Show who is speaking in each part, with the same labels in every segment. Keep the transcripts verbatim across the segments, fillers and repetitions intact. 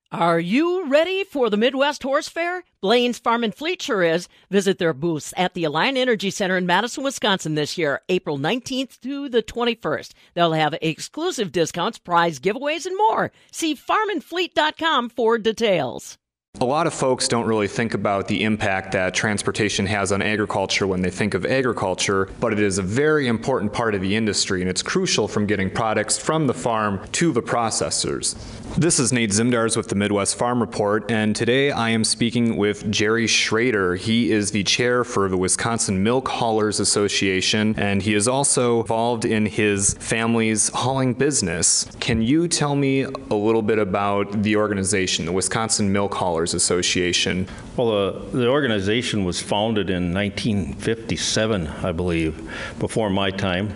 Speaker 1: Are you ready for the Midwest Horse Fair? Blaine's Farm and Fleet sure is. Visit their booths at the Alliant Energy Center in Madison, Wisconsin this year, April nineteenth to the twenty-first. They'll have exclusive discounts, prize giveaways, and more. See farm and fleet dot com for details.
Speaker 2: A lot of folks don't really think about the impact that transportation has on agriculture when they think of agriculture, but it is a very important part of the industry, and it's crucial from getting products from the farm to the processors. This is Nate Zimdars with the Midwest Farm Report, and today I am speaking with Jerry Schrader. He is the chair for the Wisconsin Milk Haulers Association, and he is also involved in his family's hauling business. Can you tell me a little bit about the organization, the Wisconsin Milk Haulers Association?
Speaker 3: Well, uh, the organization was founded in nineteen fifty-seven, I believe, before my time.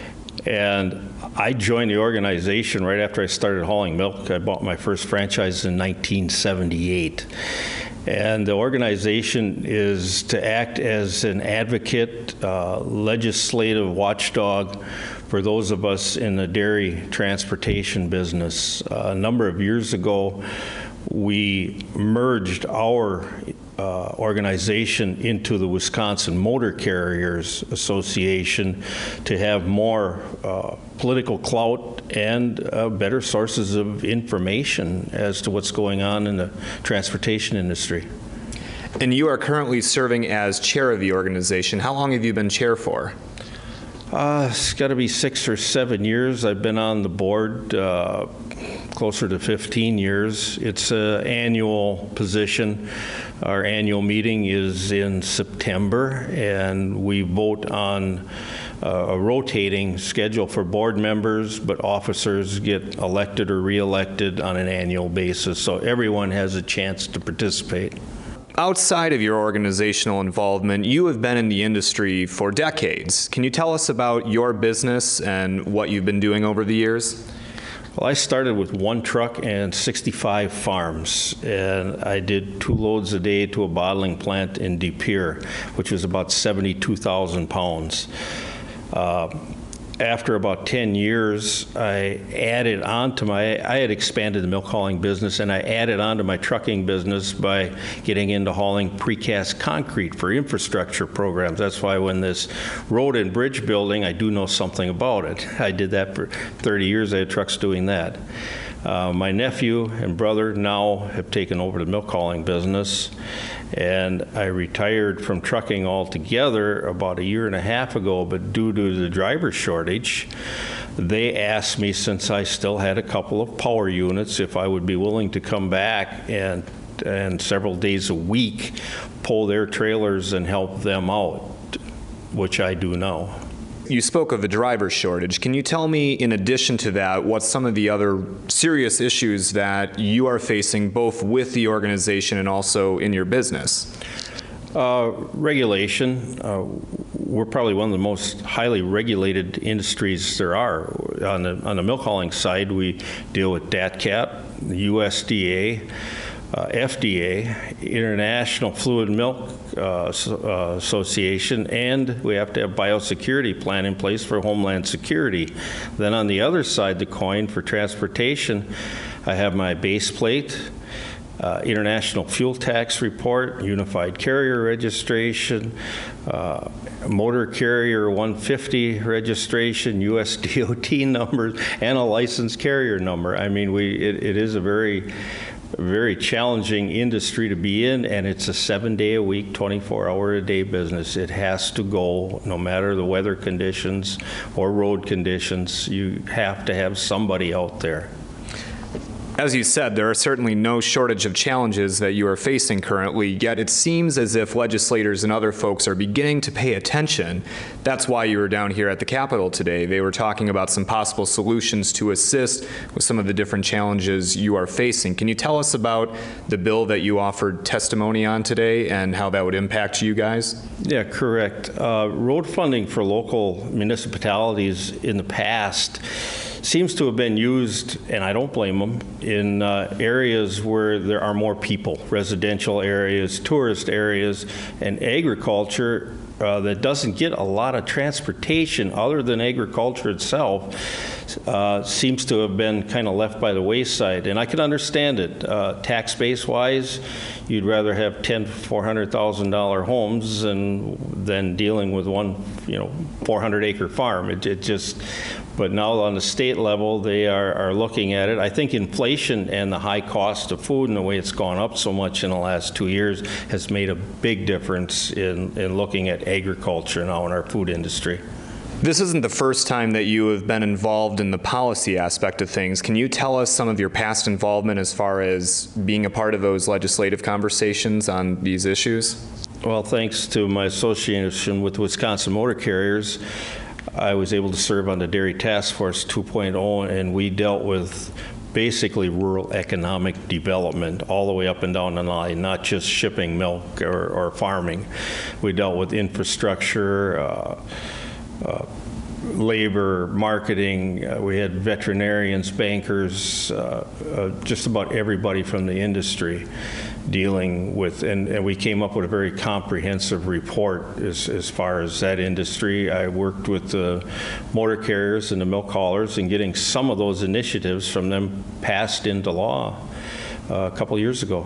Speaker 3: And I joined the organization right after I started hauling milk. I bought my first franchise in nineteen seventy-eight. And the organization is to act as an advocate, uh, legislative watchdog for those of us in the dairy transportation business. Uh, a number of years ago, we merged our uh, organization into the Wisconsin Motor Carriers Association to have more uh, political clout and uh, better sources of information as to what's going on in the transportation industry.
Speaker 2: And you are currently serving as chair of the organization. How long have you been chair for?
Speaker 3: Uh, it's got to be six or seven years. I've been on the board uh, closer to fifteen years. It's an annual position. Our annual meeting is in September, and we vote on uh, a rotating schedule for board members, but officers get elected or re-elected on an annual basis, so everyone has a chance to participate.
Speaker 2: Outside of your organizational involvement, you have been in the industry for decades. Can you tell us about your business and what you've been doing over the years?
Speaker 3: Well, I started with one truck and sixty-five farms, and I did two loads a day to a bottling plant in De Pere, which was about seventy-two thousand pounds. Uh, After about ten years, I added on to my, I had expanded the milk hauling business, and I added on to my trucking business by getting into hauling precast concrete for infrastructure programs. That's why when this road and bridge building, I do know something about it. I did that for thirty years. I had trucks doing that. Uh, my nephew and brother now have taken over the milk hauling business, and I retired from trucking altogether about a year and a half ago, but due to the driver shortage, they asked me, since I still had a couple of power units, if I would be willing to come back and, and several days a week pull their trailers and help them out, which I do now.
Speaker 2: You spoke of the driver shortage. Can you tell me, in addition to that, what some of the other serious issues that you are facing both with the organization and also in your business?
Speaker 3: Uh, regulation. Uh, we're probably one of the most highly regulated industries there are. On the, on the milk hauling side, we deal with D A T C A T, the U S D A, Uh, F D A, International Fluid Milk uh, uh, Association, and we have to have biosecurity plan in place for Homeland Security. Then on the other side of the coin, for transportation, I have my base plate, uh, International Fuel Tax Report, Unified Carrier Registration, uh, Motor Carrier one fifty registration, U S D O T numbers, and a licensed carrier number. I mean, we it, it is a very very challenging industry to be in, and it's a seven day a week, twenty-four hour a day business. It has to go no matter the weather conditions or road conditions. You have to have somebody out there.
Speaker 2: As you said, there are certainly no shortage of challenges that you are facing currently, yet it seems as if legislators and other folks are beginning to pay attention. That's why you were down here at the Capitol today. They were talking about some possible solutions to assist with some of the different challenges you are facing. Can you tell us about the bill that you offered testimony on today and how that would impact you guys?
Speaker 3: Yeah, correct. Uh, road funding for local municipalities in the past seems to have been used, and I don't blame them, in uh, areas where there are more people, residential areas, tourist areas, and agriculture uh, that doesn't get a lot of transportation other than agriculture itself uh, seems to have been kind of left by the wayside. And I can understand it. Uh, tax base wise, you'd rather have ten, four hundred thousand dollar homes than than dealing with one, you know, four hundred acre farm. It, it just. But now on the state level, they are, are looking at it. I think inflation and the high cost of food and the way it's gone up so much in the last two years has made a big difference in, in looking at agriculture now in our food industry.
Speaker 2: This isn't the first time that you have been involved in the policy aspect of things. Can you tell us some of your past involvement as far as being a part of those legislative conversations on these issues?
Speaker 3: Well, thanks to my association with Wisconsin Motor Carriers, I was able to serve on the Dairy Task Force two point oh, and we dealt with basically rural economic development all the way up and down the line, not just shipping milk or, or farming. We dealt with infrastructure, uh, uh, labor, marketing. Uh, we had veterinarians, bankers, uh, uh, just about everybody from the industry dealing with, and, and we came up with a very comprehensive report as, as far as that industry. I worked with the motor carriers and the milk haulers and getting some of those initiatives from them passed into law uh, a couple years ago.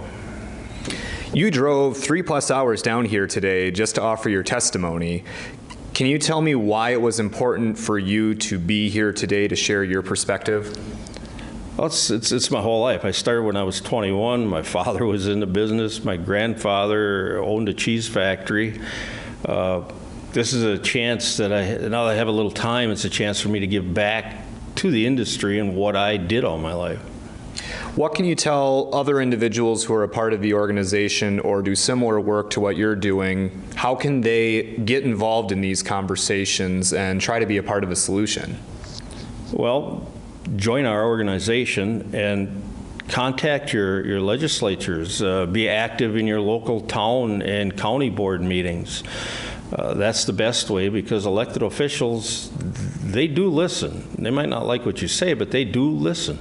Speaker 2: You drove three plus hours down here today just to offer your testimony. Can you tell me why it was important for you to be here today to share your perspective?
Speaker 3: Well, it's, it's, it's my whole life. I started when I was twenty-one. My father was in the business. My grandfather owned a cheese factory. Uh, this is a chance that I, now that I have a little time, it's a chance for me to give back to the industry and what I did all my life.
Speaker 2: What can you tell other individuals who are a part of the organization or do similar work to what you're doing? How can they get involved in these conversations and try to be a part of a solution?
Speaker 3: Well, join our organization and contact your, your legislatures. Uh, be active in your local town and county board meetings. Uh, that's the best way, because elected officials, they do listen. They might not like what you say, but they do listen.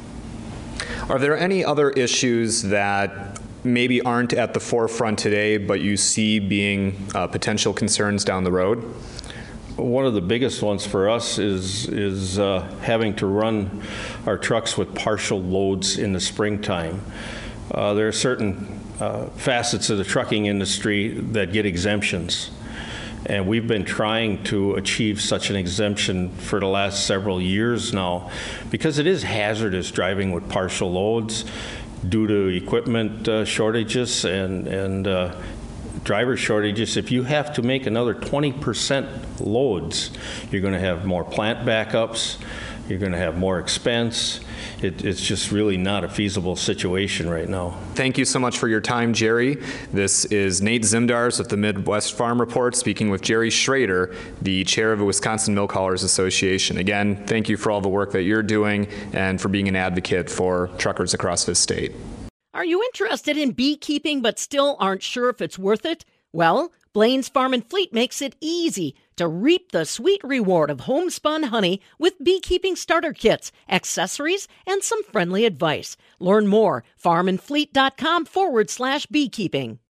Speaker 2: Are there any other issues that maybe aren't at the forefront today, but you see being uh, potential concerns down the road?
Speaker 3: One of the biggest ones for us is is uh, having to run our trucks with partial loads in the springtime. Uh, there are certain uh, facets of the trucking industry that get exemptions, and we've been trying to achieve such an exemption for the last several years now, because it is hazardous driving with partial loads due to equipment uh, shortages and and uh, driver shortages. If you have to make another twenty percent loads, you're going to have more plant backups, you're going to have more expense. It, it's just really not a feasible situation right now.
Speaker 2: Thank you so much for your time, Jerry. This is Nate Zimdars with the Midwest Farm Report speaking with Jerry Schrader, the chair of the Wisconsin Milk Haulers Association. Again, thank you for all the work that you're doing and for being an advocate for truckers across this state.
Speaker 1: Are you interested in beekeeping but still aren't sure if it's worth it? Well, Blaine's Farm and Fleet makes it easy to reap the sweet reward of homespun honey with beekeeping starter kits, accessories, and some friendly advice. Learn more, farmandfleet.com forward slash beekeeping.